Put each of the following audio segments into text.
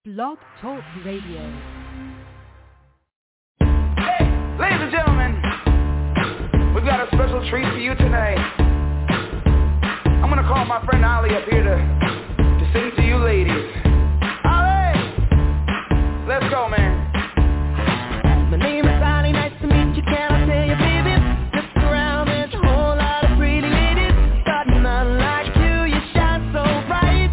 Blog Talk Radio. Hey, ladies and gentlemen, we've got a special treat for you tonight. I'm gonna call my friend Ali up here to sing to you ladies. Ali! Let's go, man. My name is Ali, nice to meet you, can I tell you, baby? Look around, there's a whole lot of pretty ladies, but none like you, you shine so bright.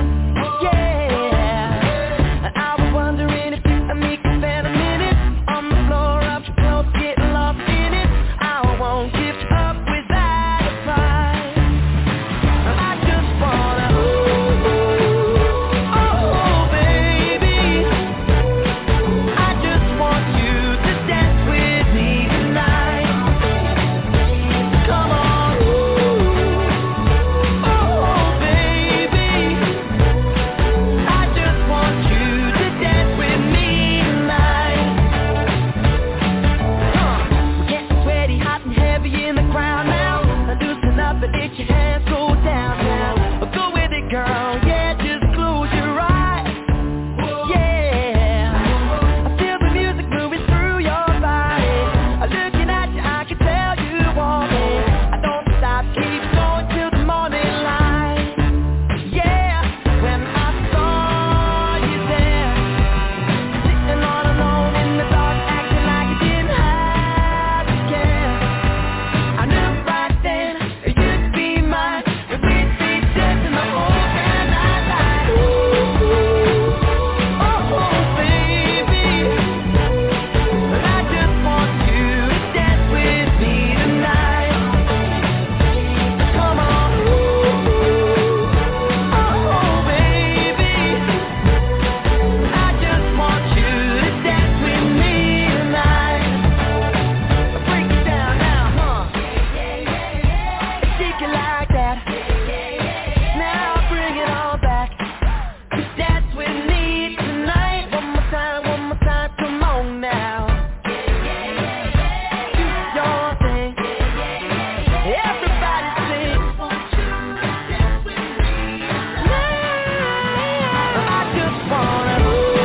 Yeah, I was wondering if you and me could spend a minute on the floor of your clothes, getting lost in it. I won't give up without a fight. I just wanna, oh baby, I just want you to dance with me tonight. Come on, oh baby, I just want you to dance with me tonight. We're getting sweaty, hot and heavy in the crowd now. Loosen up and let your hands go down now. Go with it, girl, yeah, just close your eyes. Yeah, I feel the music moving through your body. Looking at you, I can tell you want it. I don't stop, keep going till the morning light. Yeah, when I saw you there, sitting all alone in the dark, acting like you didn't have a care, I knew right then you'd be mine, and we'd be dancing the whole damn night like, oh baby, but I just want you to dance with me tonight. Come on, oh baby, I just want you to dance with me tonight. Break it down now, shake it like that. Now bring it all back. Dance with me tonight. One more time, come on now. Do your thing. Everybody sing. I just wanna,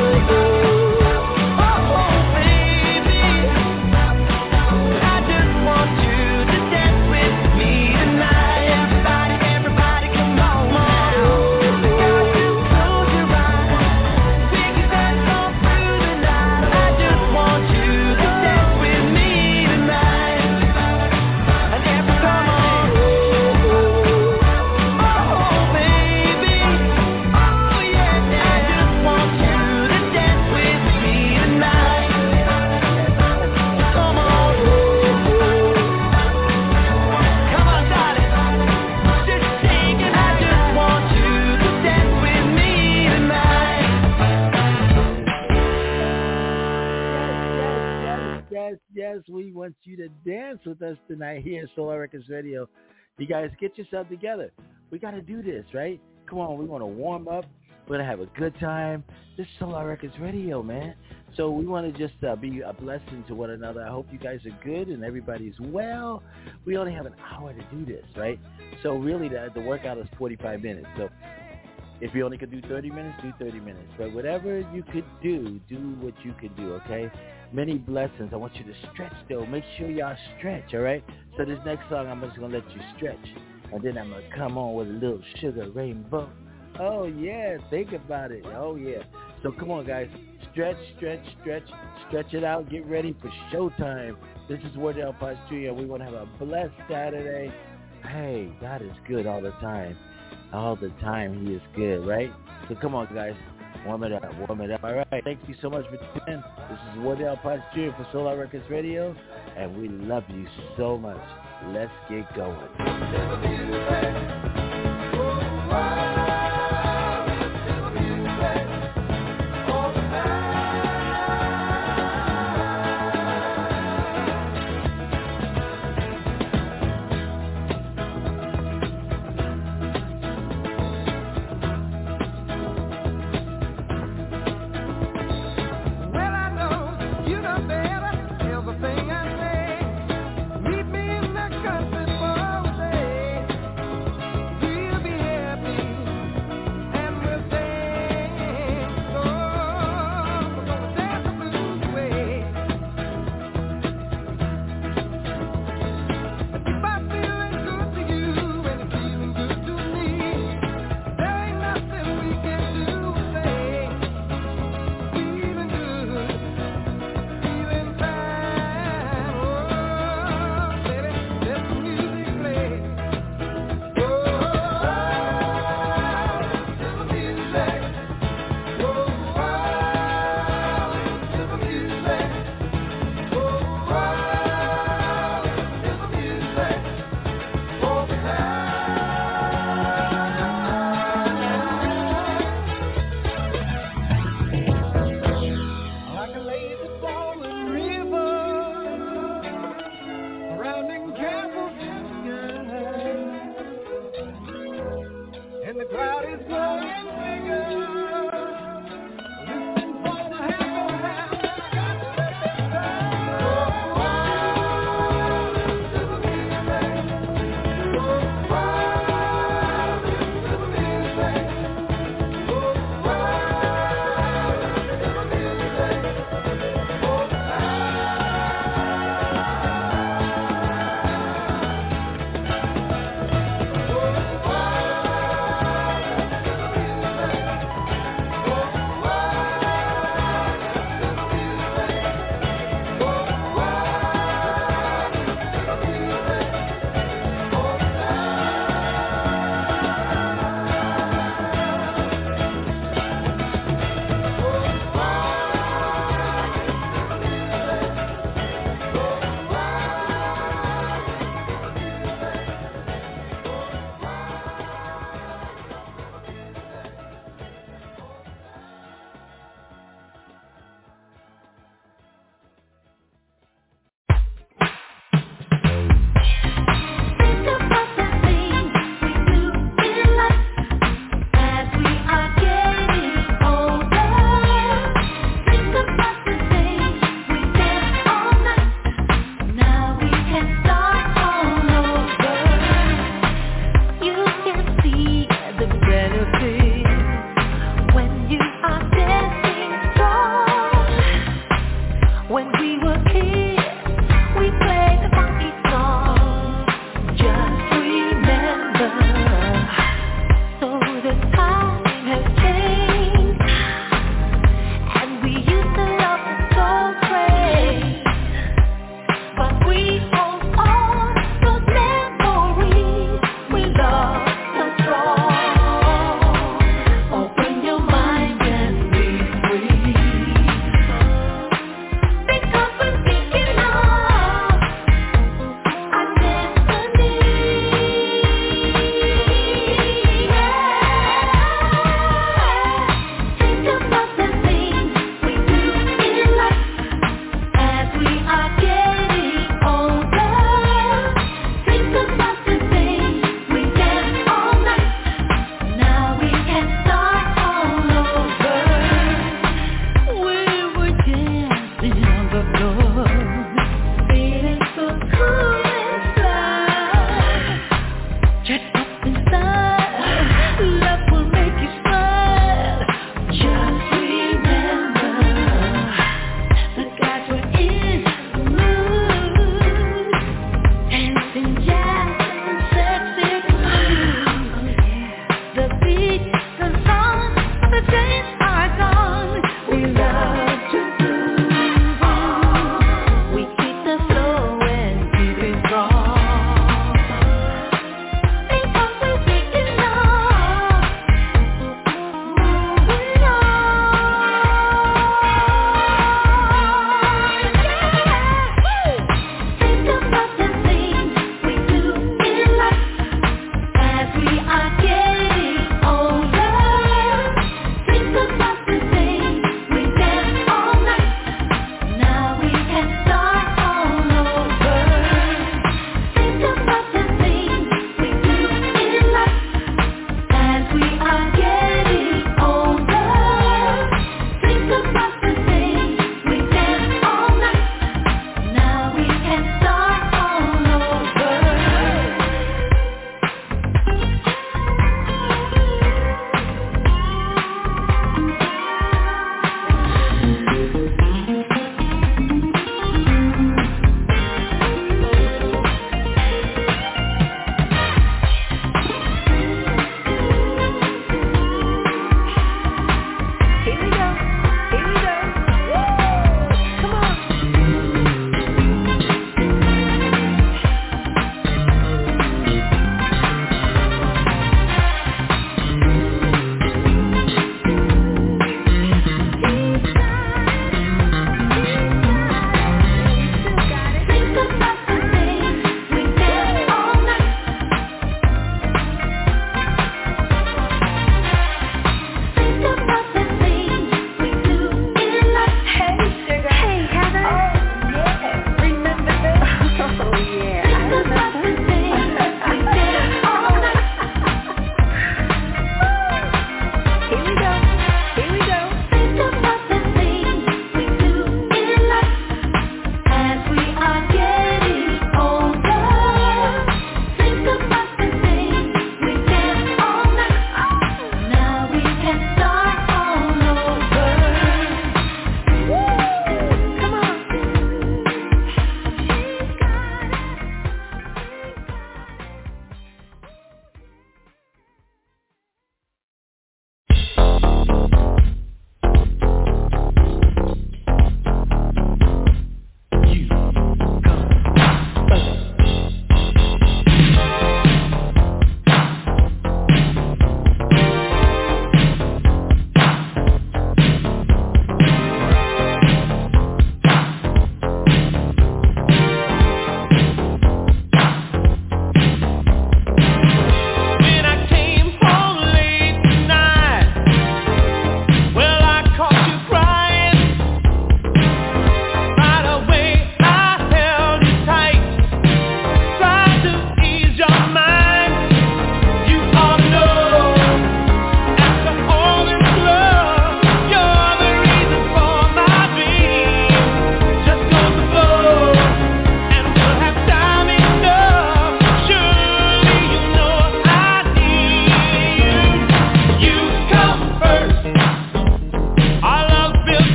oh baby, I just want you to dance with me tonight. Everybody, come on now. Got to close your eyes. We can dance all through the night. I just want you to dance with me tonight. And come on, oh baby, oh yeah, I just want you to dance with me tonight. Come on, darling, just shake it. I just want you to dance with me tonight. Yes, we want you to dance with us tonight here at Solar Records Radio. You guys get yourself together. We got to do this, right? Come on, we want to warm up. We're going to have a good time. This is Solar Records Radio, man. So we want to just be a blessing to one another. I hope you guys are good and everybody's well. We only have an hour to do this, right? So really the workout is 45 minutes. So if you only could do 30 minutes, do 30 minutes. But whatever you could do what you could do, okay? Many blessings. I want you to stretch, though. Make sure y'all stretch, all right? So this next song, I'm just going to let you stretch. And then I'm going to come on with a little Sugar Rainbow. Oh, yeah. Think about it. Oh, yeah. So come on, guys. Stretch it out. Get ready for showtime. This is Wardell Potts Jr. We want to have a blessed Saturday. Hey, God is good all the time. All the time he is good, right? So come on, guys. Warm it up. All right. Thank you so much for tuning in. This is Wardell Potts Jr. for Solar Records Radio, and we love you so much. Let's get going. Well, I know you know better. Everything I say, meet me in the country for a day.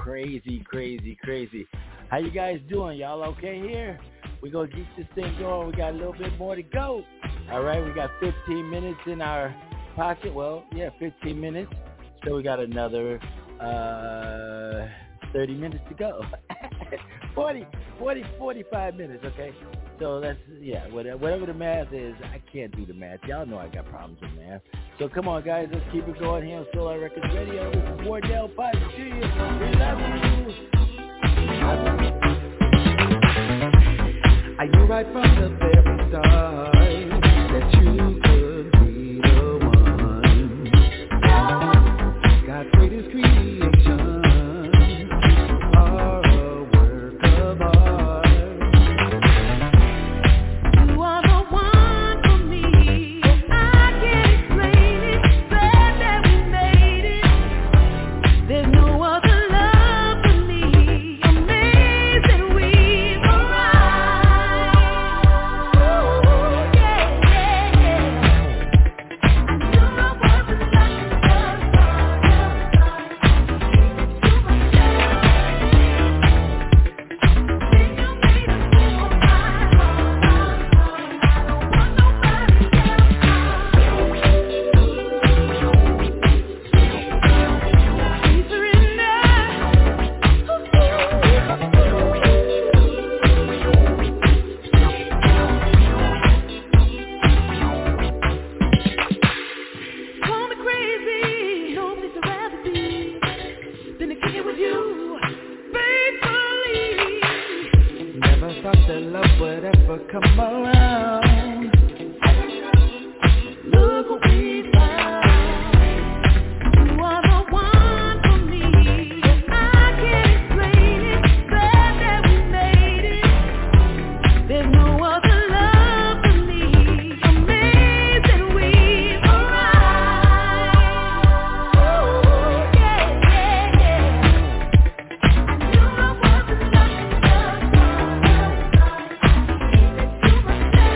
crazy. How you guys doing? Y'all okay here? We're going to keep this thing going. We got a little bit more to go. All right, we got 15 minutes in our pocket. Well, yeah, 15 minutes. So we got another 30 minutes to go. 45 minutes, okay? So that's, yeah, whatever the math is, I can't do the math. Y'all know I got problems with math. So come on, guys, let's keep it going here on Solar Records Radio. This is Wardell Potts to you. We love you. I knew right from the very start that you could be the one. God's greatest creation are a work of art. You are the one for me. I can't explain it. Glad that we made it. There's no other love for me. Amazing we've arrived. Ooh, yeah, yeah, yeah. I knew I wasn't like call me crazy, no place I'd rather be than to kick it with you, faithfully. Never thought that love would ever come around. Look what we found. You are the one for me. I can't explain it. Glad that we made it. There's no other love for me. Amazing we've arrived. Ooh, yeah, yeah, yeah. I knew I wasn't lucky enough. Keep it to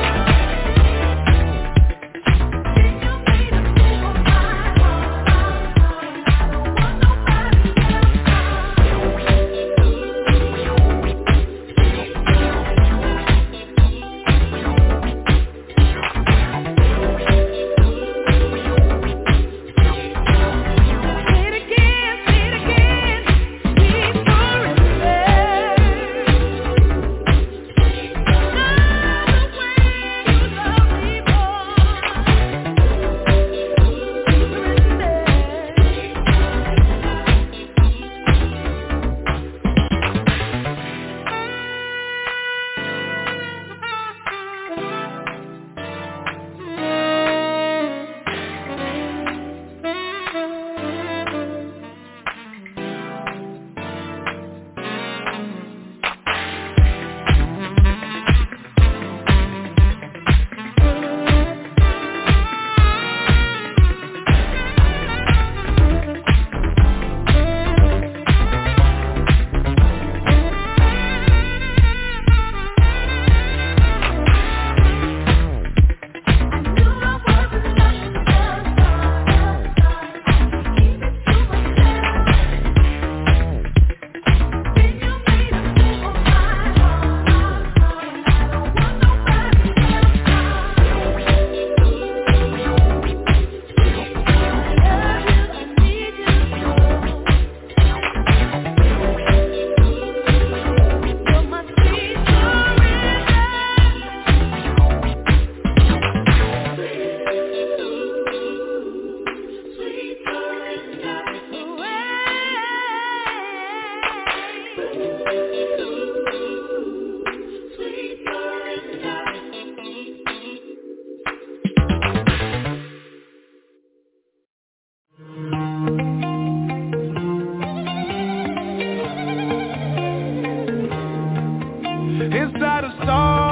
Inside a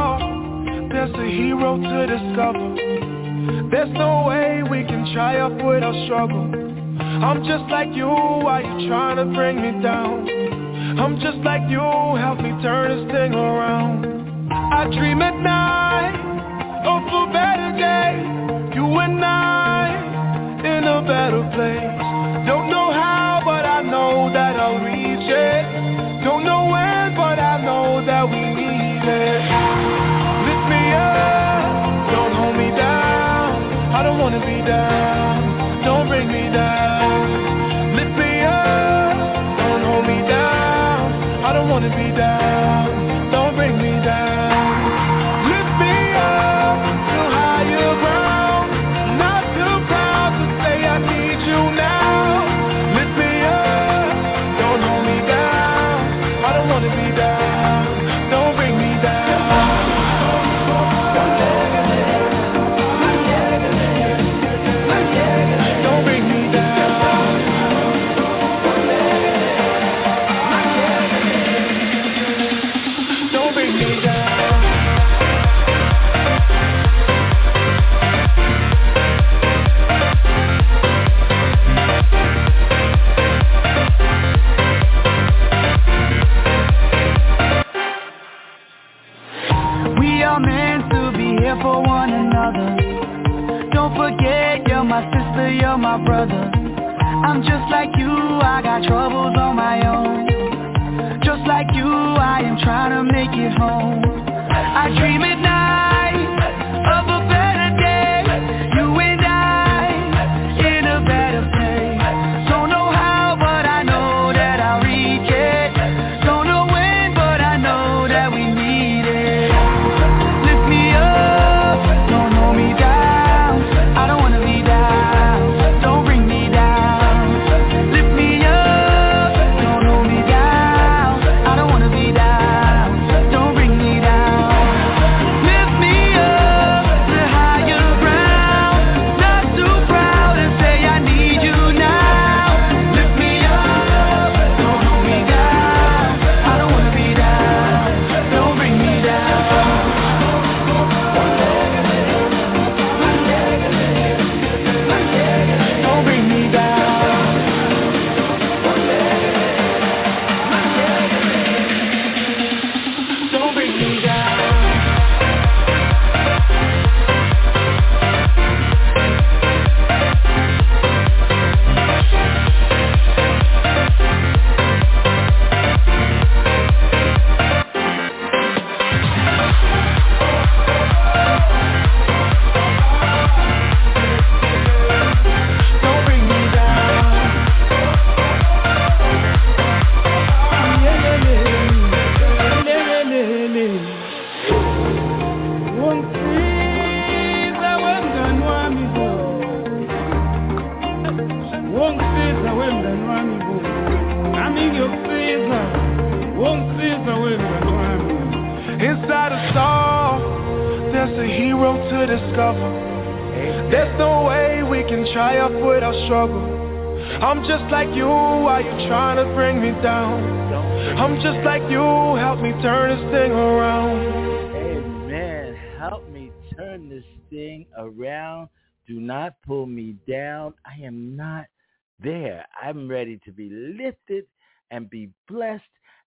storm, there's a hero to discover. There's no way we can triumph without struggle. I'm just like you, why you trying to bring me down? I'm just like you, help me turn this thing around. I dream at night of a better day. You and I in a better place. Don't know how, but I know that I'll reach it. I'm just like you, I got troubles on my own. Just like you, I am trying to make it home. I dream at night of a better day, you and I in a better place. Don't know how, but I know that I'll reach it. Don't know when, but I know that we need it. Lift me up, don't hold me down. I don't wanna be down, don't bring me down. Lift me up, don't hold me down. I don't wanna be down, don't bring me down. Lift me up to higher ground. Not too proud to say I need you now. Lift me up, don't hold me down. I don't wanna be down, don't bring me down. Don't bring me down. Don't bring me down. Don't bring me down. Inside us all, there's a hero to discover. There's no way we can triumph without struggle. I'm just like you, why you trying to bring me down? I'm just like you, help me turn this thing around. Amen. Help me turn this thing around. Do not pull me down. I am not there. I'm ready to be lifted and be blessed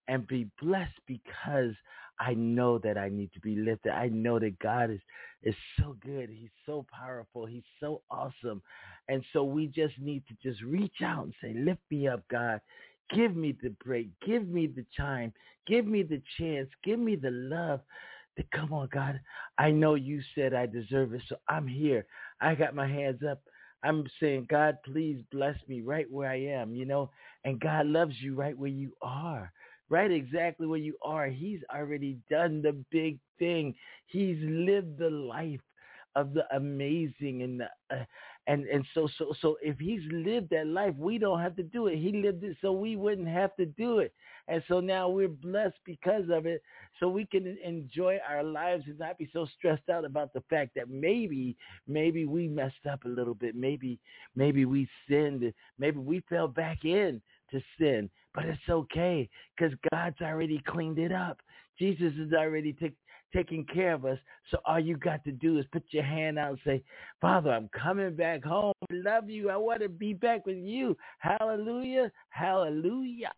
because I know that I need to be lifted. I know that God is so good. He's so powerful. He's so awesome. And so we just need to just reach out and say, lift me up, God. Give me the break. Give me the time. Give me the chance. Give me the love. Come on, God. I know you said I deserve it, so I'm here. I got my hands up. I'm saying, God, please bless me right where I am, and God loves you right where you are. Right exactly where you are. He's already done the big thing. He's lived the life of the amazing and so if he's lived that life, we don't have to do it. He lived it so we wouldn't have to do it. And so now we're blessed because of it, so we can enjoy our lives and not be so stressed out about the fact that maybe we messed up a little bit. Maybe we sinned. Maybe we fell back in to sin. But it's okay because God's already cleaned it up. Jesus has already taking care of us. So all you got to do is put your hand out and say, Father, I'm coming back home. I love you. I want to be back with you. Hallelujah. Hallelujah.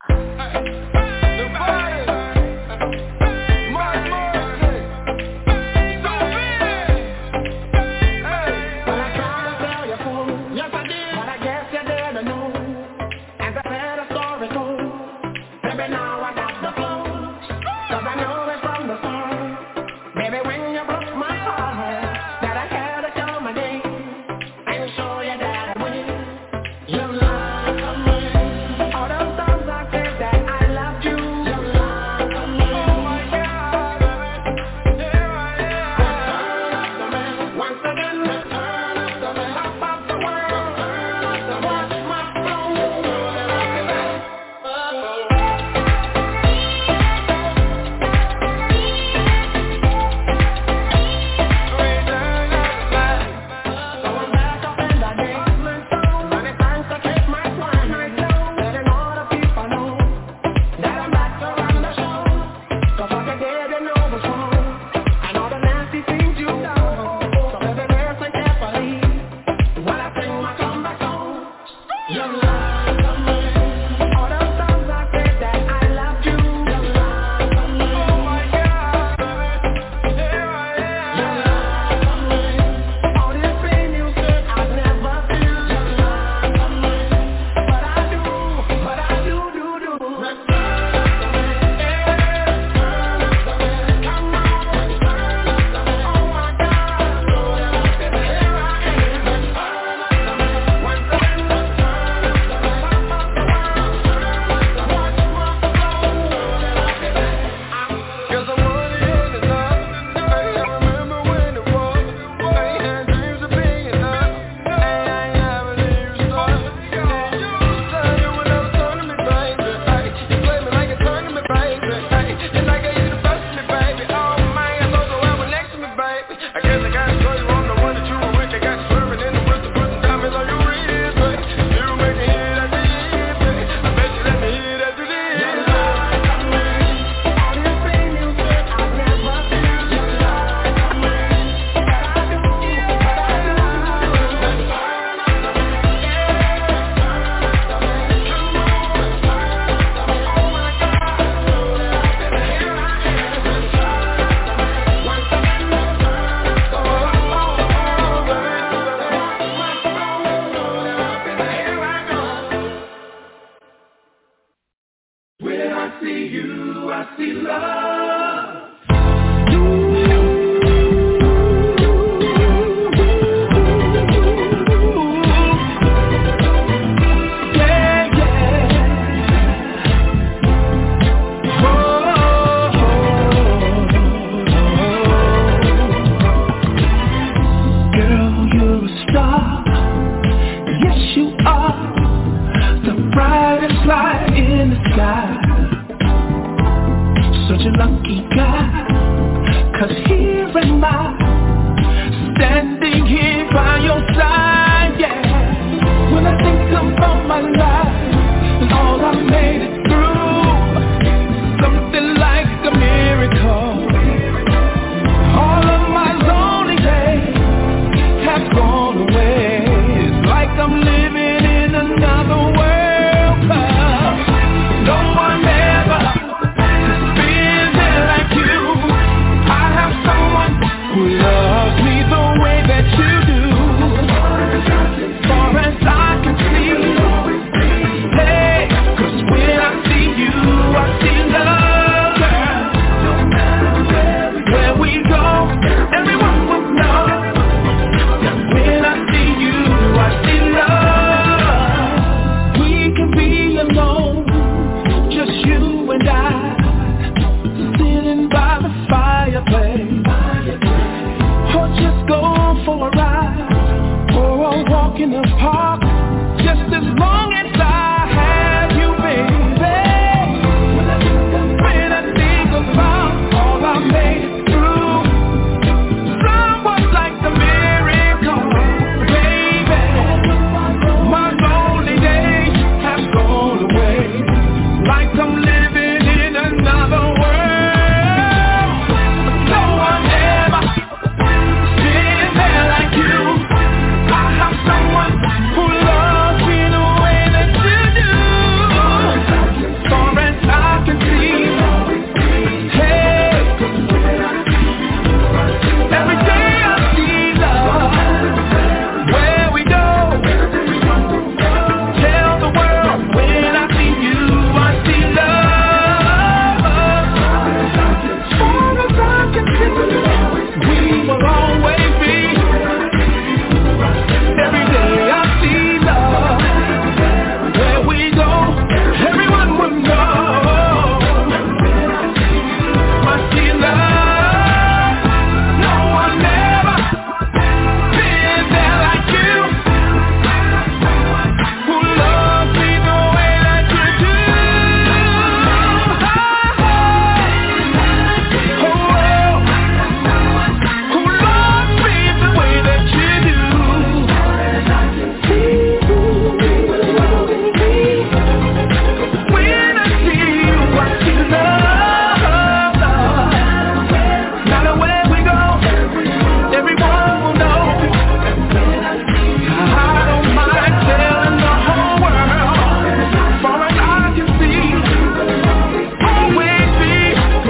Oh see you, I see love. Light in the sky. Such a lucky guy, 'cause here am I, standing here by your side, yeah. When I think about my life and all I made it through, something like a miracle. All of my lonely days have gone away. It's like I'm living in another world. No one ever has been there like you. I have someone who loves me the way that you do. Far as I can see, hey, 'cause when I see you, I see love, girl. No matter where we go, everyone will know that when I see you, I see love. We can be alone, just you and I, sitting by the fireplace, or just go for a ride, or a walk in the park, just as long as I have you, baby. When I think about all I made it through, someone like a miracle, baby. My lonely days have gone away, like I'm living in another world. No one ever been there like you. I have someone who loves me the way that you do. Far as I can see, hey, every day I see love. Where we go, tell the world when I see you, I see love. Far as I can see, we will always be. Every day I see love. Where we go, everyone will know. I see love. No one ever been there like you, who loves me the way that you do. Oh, who loves me the way that you do. When I see you, I see love. No matter where we go, everyone will know. I don't mind telling the whole world. Far as I can see, always be.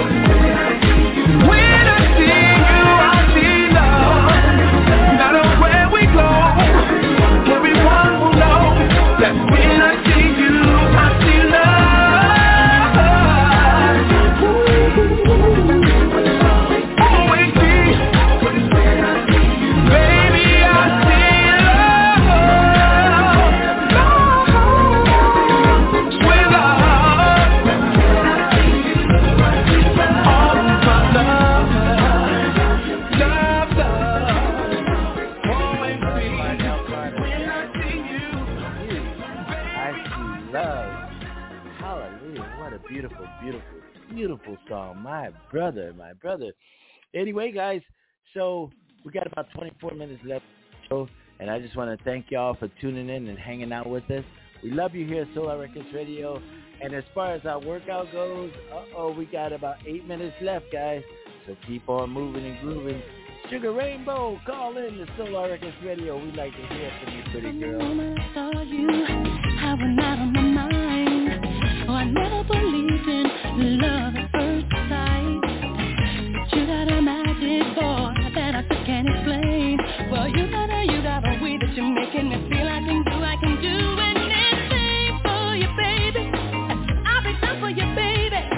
When I see you, I see love. No matter where we go, everyone will know that when I see you, I see love. Always be. Baby, I see love. Sweet love. All of my love. Love, love. Always be. When I see you, I see love. Hallelujah. What a beautiful, beautiful, beautiful song. My brother, my brother. Anyway, guys, so we got about 24 minutes left of the show, and I just want to thank y'all for tuning in and hanging out with us. We love you here at Solar Records Radio. And as far as our workout goes, we got about 8 minutes left, guys. So keep on moving and grooving. Sugar Rainbow, call in to Solar Records Radio. We'd like to hear from you, pretty From the girl. moment I saw you, I went out on my mind. Oh, I never believed in love at first sight. But you got a magic boy that I just can't explain. Well, you got a way that you're making me feel I can do anything for you, baby. I'll be down for you, baby.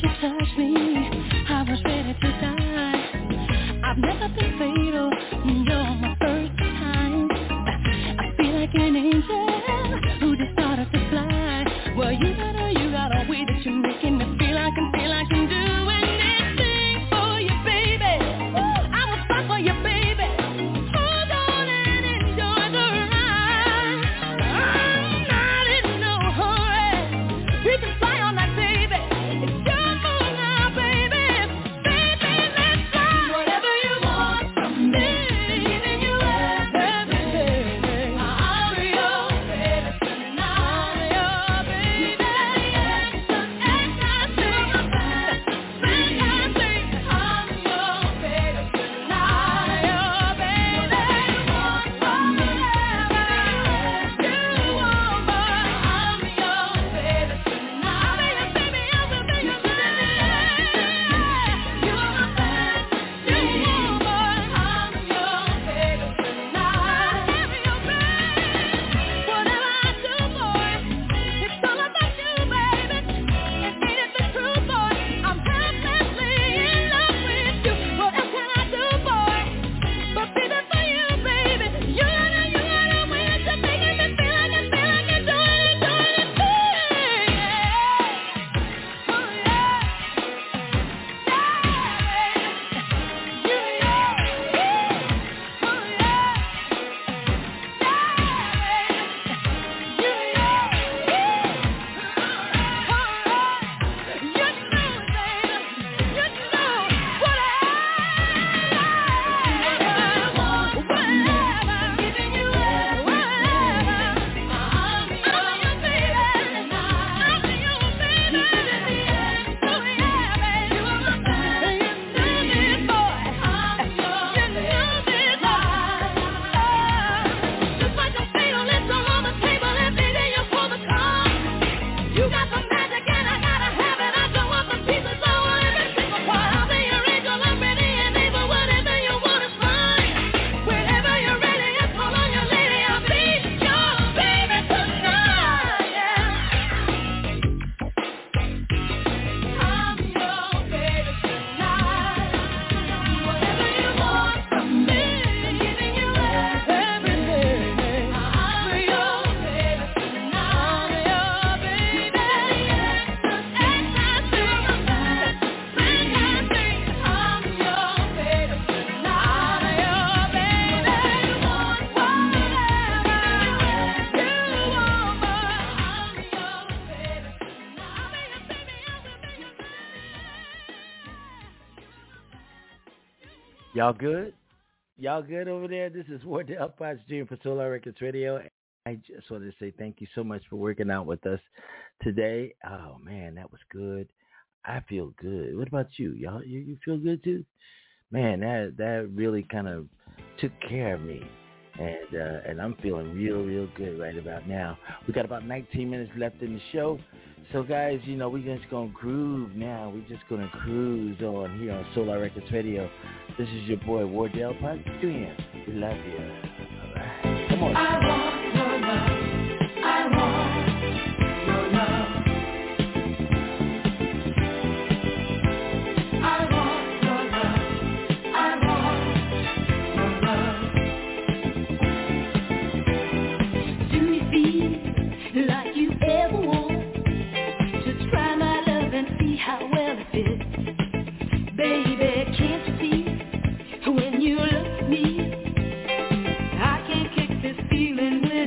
you touched me, I was ready to die. I've never been fatal, you're my first time. I feel like an angel who just started to fly. Well, you got a way that you're making me feel like I'm doing anything for you, baby. I will fight for you, baby. Hold on and enjoy the ride. I'm not in no hurry. We can fly on that, baby. It's your move now, baby. Baby, let's fly. Whatever you want from me, giving you everything. I'm your baby tonight. I'm your baby. Y'all good? Y'all good over there? This is Wardell Potts Jr. for Solar Records Radio. I just want to say thank you so much for working out with us today. Oh, man, that was good. I feel good. What about you? Y'all, you feel good too? Man, that really kind of took care of me. And I'm feeling real good right about now. We got about 19 minutes left in the show. So, guys, we're just going to groove now. We're just going to cruise on here on Solar Records Radio. This is your boy, Wardell Potts Jr. We love you. All right. Come on. I want your love. I want your love. I want your love. I want your love. Do you feel like you ever want to try my love and see how well it fits? Baby, can't you see when you look at me, I can't kick this feeling with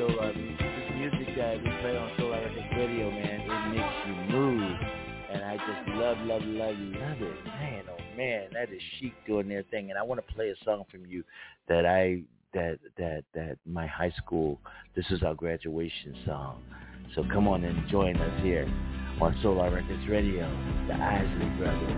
Solar. This music that we play on Solar Records Radio, man, it makes you move. And I just love it. Man, oh man, that is Chic doing their thing. And I want to play a song from you that that my high school, this is our graduation song. So come on and join us here on Solar Records Radio, the Isley Brothers.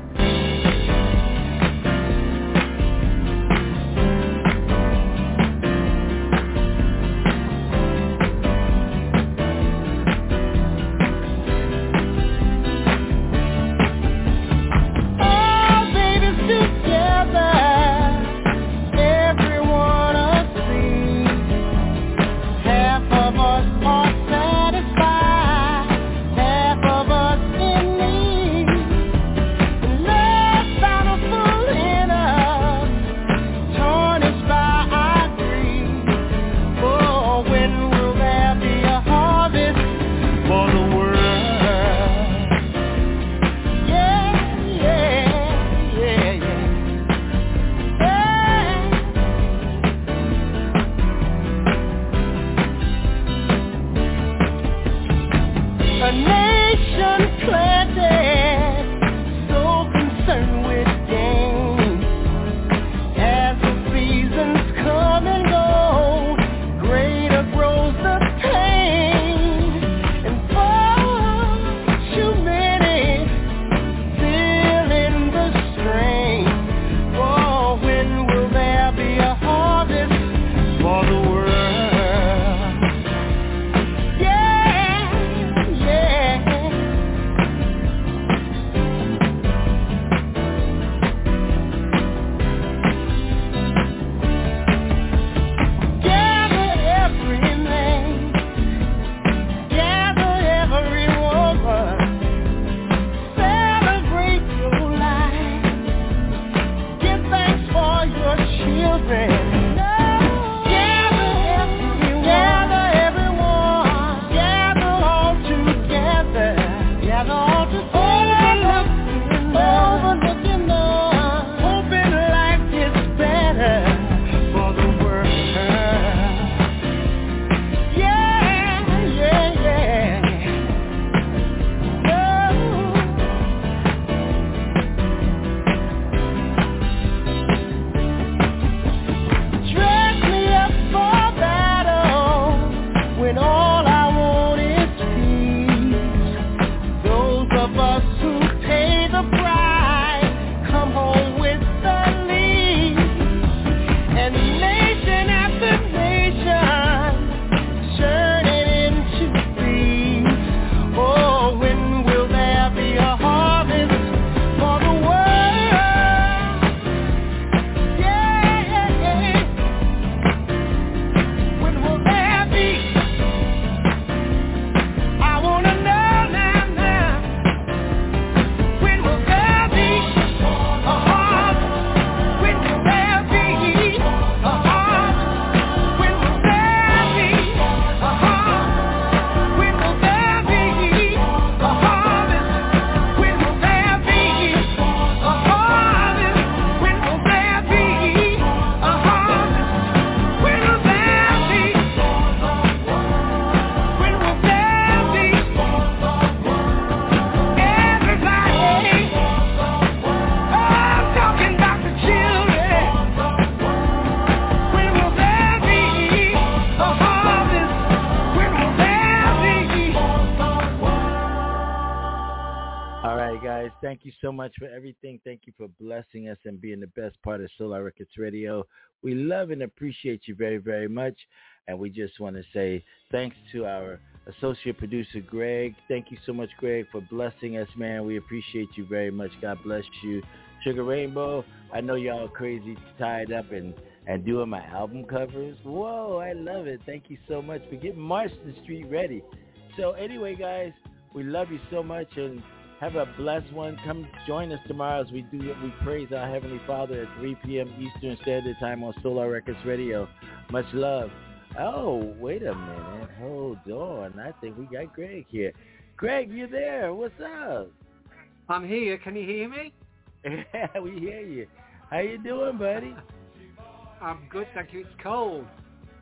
Thank you so much for everything. Thank you for blessing us and being the best part of Solar Records Radio. We love and appreciate you very, very much. And we just want to say thanks to our associate producer, Greg. Thank you so much, Greg, for blessing us, man. We appreciate you very much. God bless you. Sugar Rainbow, I know y'all crazy tied up and doing my album covers. Whoa, I love it. Thank you so much for getting Marston Street ready. So anyway, guys, we love you so much and have a blessed one. Come join us tomorrow as we praise our Heavenly Father at 3 p.m. Eastern Standard Time on Solar Records Radio. Much love. Oh, wait a minute. Hold on. I think we got Greg here. Greg, you there? What's up? I'm here. Can you hear me? Yeah, we hear you. How you doing, buddy? I'm good, thank you. It's cold.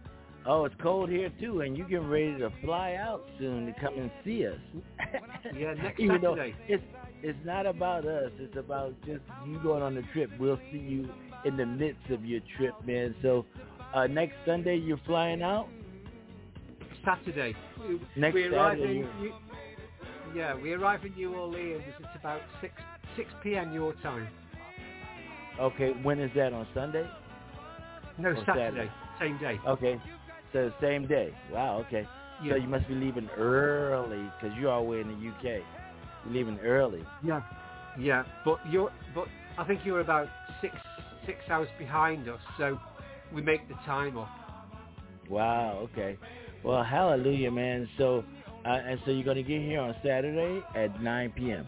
Oh, it's cold here too, and you getting ready to fly out soon to come and see us. Yeah, next Even though Saturday. it's not about us, it's about just you going on the trip. We'll see you in the midst of your trip, man. So next Sunday you're flying out. Saturday. Next we arrive Saturday. we arrive in New Orleans. It's about 6 p.m. your time. Okay, when is that, on Sunday? No, Or Saturday. Same day. Okay, so same day. Wow. Okay. Yeah. So you must be leaving early because you're all the way in the UK. You're leaving early. Yeah. But I think you're about six hours behind us, so we make the time up. Wow. Okay. Well, hallelujah, man. So, and so you're gonna get here on Saturday at 9 p.m.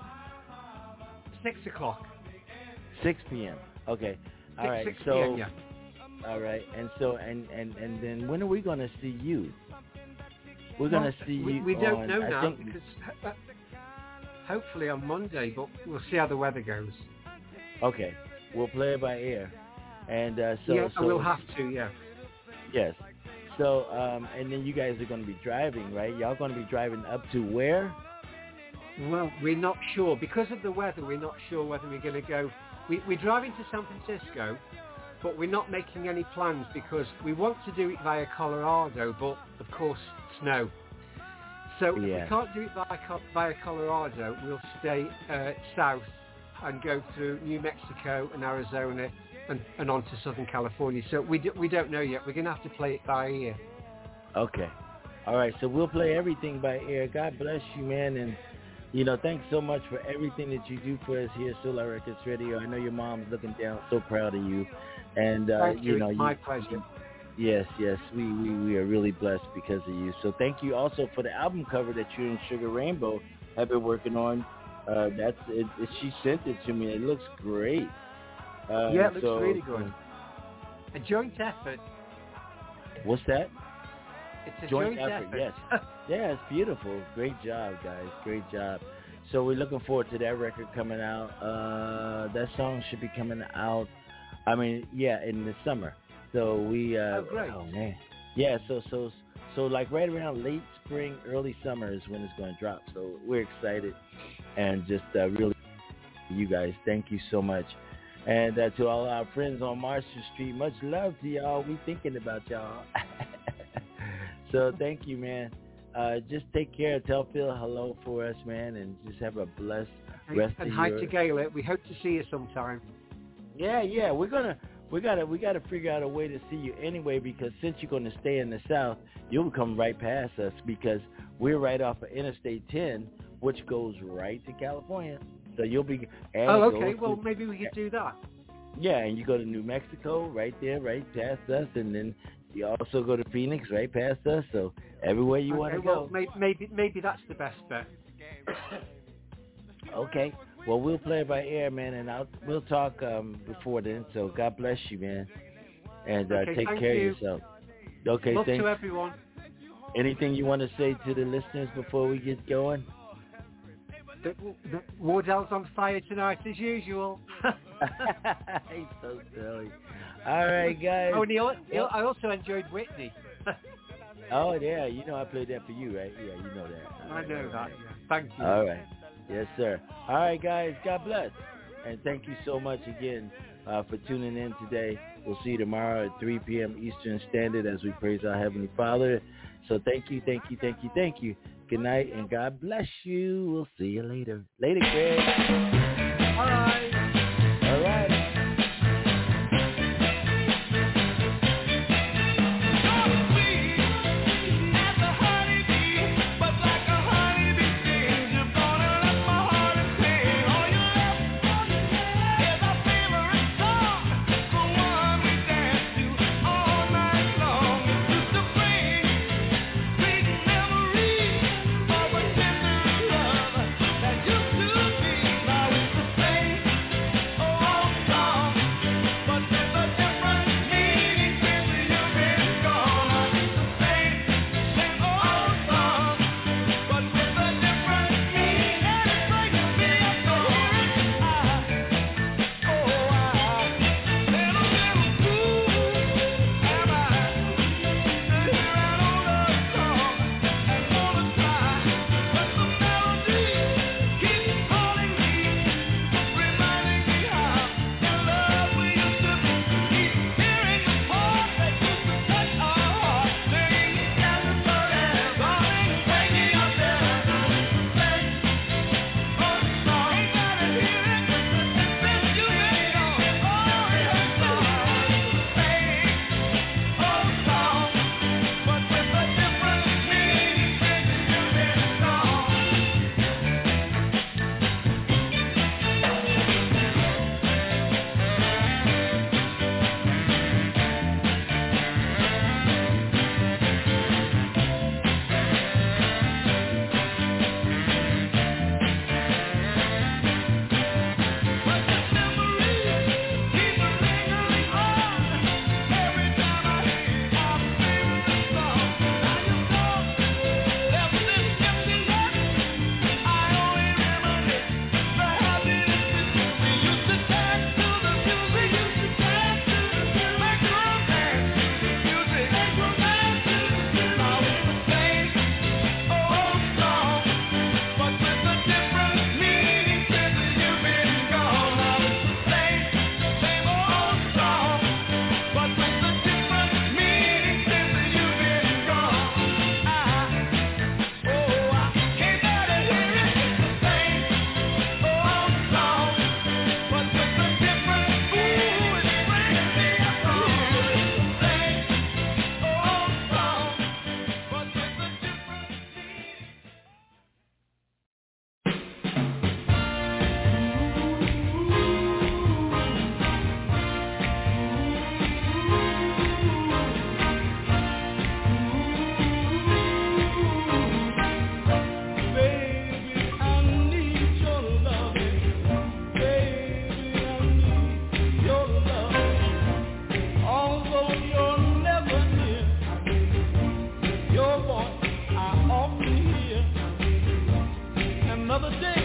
6 o'clock. 6 p.m. Okay. All right. 6 So. p.m., yeah. All right. And so and then when are we gonna see you? We're gonna see you. We don't on, know I now think, because hopefully on Monday, but we'll see how the weather goes. Okay. We'll play it by ear. And so. Yeah, so we'll have to. Yeah. Yes. So, and then you guys are going to be driving, right? Y'all going to be driving up to where? Well, we're not sure. Because of the weather, we're not sure whether we're going to go. We're driving to San Francisco, but we're not making any plans because we want to do it via Colorado, but of course, snow. So if we can't do it via Colorado, we'll stay south and go through New Mexico and Arizona and on to Southern California. So we don't know yet. We're going to have to play it by ear. Okay. All right. So we'll play everything by ear. God bless you, man. And, thanks so much for everything that you do for us here at Solar Records Radio. I know your mom's looking down, so proud of you. And, Thank you. It's my pleasure. Yes. We are really blessed because of you. So thank you also for the album cover that you and Sugar Rainbow have been working on. That's it. She sent it to me. It looks great. Yeah, it looks really good. A joint effort. What's that? It's a joint effort. Yes. Yeah, it's beautiful. Great job, guys. Great job. So we're looking forward to that record coming out. That song should be coming out, in the summer. So we... great. Oh, man. Yeah, so like right around late spring, early summer is when it's going to drop. So we're excited. And just really, you guys, thank you so much. And to all our friends on Marshall Street, much love to y'all. We thinking about y'all. So thank you, man. Just take care. Tell Phil hello for us, man, and just have a blessed rest of your... And hi to Gayla. We hope to see you sometime. Yeah. We gotta figure out a way to see you anyway, because since you're gonna stay in the South, you'll come right past us because we're right off of Interstate 10, which goes right to California. So you'll be... okay. Well, maybe we could do that. Yeah, and you go to New Mexico, right there, right past us, and then you also go to Phoenix, right past us. So everywhere you want to go. Maybe that's the best bet. Okay. Well, we'll play it by air, man, and we'll talk before then. So God bless you, man, and take care of yourself. Okay, Love thanks to everyone. Anything you want to say to the listeners before we get going? The Wardell's on fire tonight as usual. He's so silly. All right, guys. Oh, and I also enjoyed Whitney. Oh, yeah. I played that for you, right? Yeah, you know that. I know that. Yeah. Thank you. All right. Yes, sir. All right, guys. God bless. And thank you so much again for tuning in today. We'll see you tomorrow at 3 p.m. Eastern Standard as we praise our Heavenly Father. So thank you. Good night, and God bless you. We'll see you later. Later, Greg. Bye. All right. another day.